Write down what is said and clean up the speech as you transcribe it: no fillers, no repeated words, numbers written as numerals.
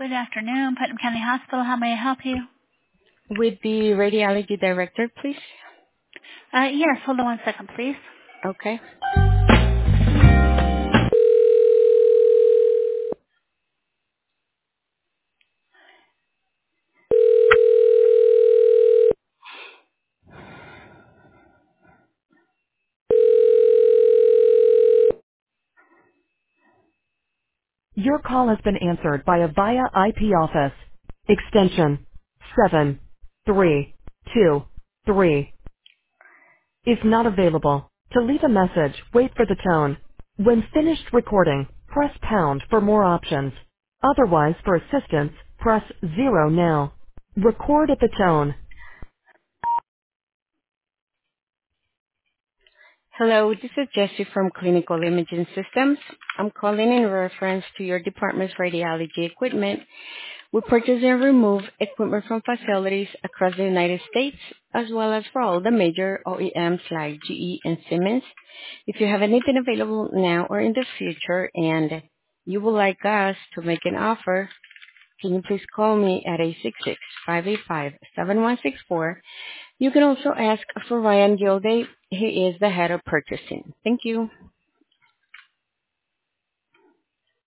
Good afternoon, Putnam County Hospital. How may I help you? With the radiology director, please. Yes, hold on one second, please. Okay. Your call has been answered by a VIA IP office. Extension 7323 is not available. To leave a message, wait for the tone. When finished recording, press pound for more options. Otherwise, for assistance, press 0 now. Record at the tone. Hello, this is Jessie from Clinical Imaging Systems. I'm calling in reference to your department's radiology equipment. We purchase and remove equipment from facilities across the United States, as well as for all the major OEMs like GE and Siemens. If you have anything available now or in the future and you would like us to make an offer, can you please call me at 866-585-7164. You can also ask for Ryan Gilday. He is the head of purchasing. Thank you.